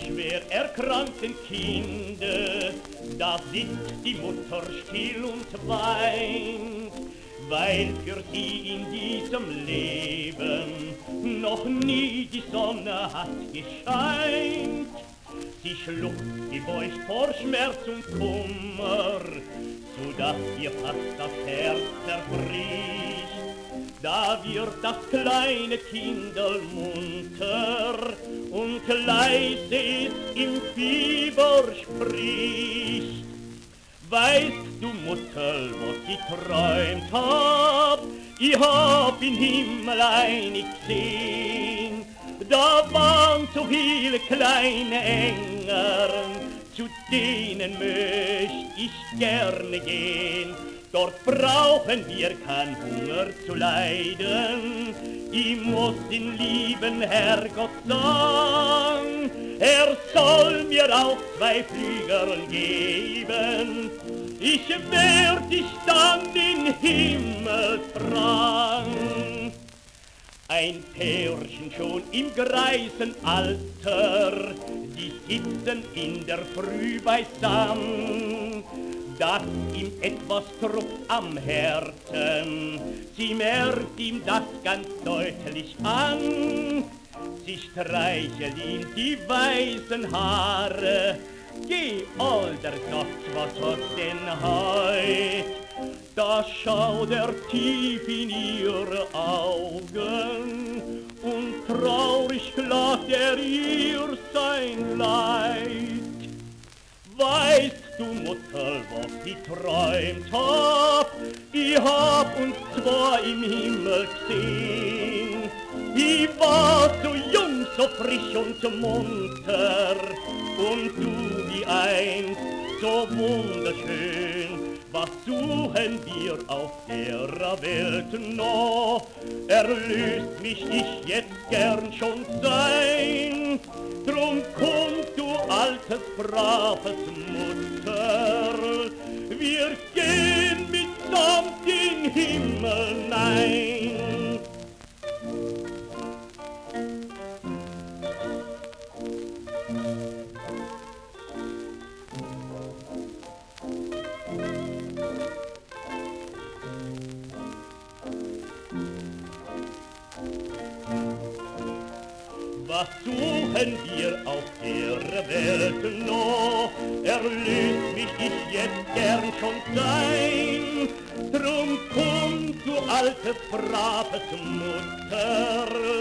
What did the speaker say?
schwer erkrankten Kinde, da sitzt die Mutter still und weint, weil für sie in diesem Leben noch nie die Sonne hat gescheint. Sie schluckt gebeugt vor Schmerz und Kummer, so dass ihr fast das Herz zerbricht. Da wird das kleine Kindel munter und leise es im Fieber spricht. Weißt du, Mutter, was ich träumt hab? Ich hab im Himmel einig gesehen. Da waren so viele kleine Engel, zu denen möcht ich gerne gehen. Dort brauchen wir kein Hunger zu leiden. Ich muss den lieben Herrgott sagen, er soll mir auch 2 Flügel geben. Ich werd dich dann in Himmel tragen. Ein Pärchen schon im greisen Alter, die sitzen in der Früh beisammen, dass ihm etwas druckt am Herzen. Sie merkt ihm das ganz deutlich an. Sie streichelt ihm die weißen Haare. Geh, alter Gott, was hast denn heut? Da schaut er tief in ihre Augen und traurig klagt er ihr sein Leid. Weißt du, Mutter, was ich träumt hab? Ich hab uns 2 im Himmel gesehen. Ich war so jung, so frisch und so munter und du wie einst so wunderschön. Was suchen wir auf der Welt noch? Erlöst mich ich jetzt gern schon sein. Drum komm, du altes, braves Mutter, wir gehen mitsamt in Himmel nein. Was suchen wir auf der Welt noch? Erlöst mich ich jetzt gern schon sein. Drum komm, du alte, braves Mutter,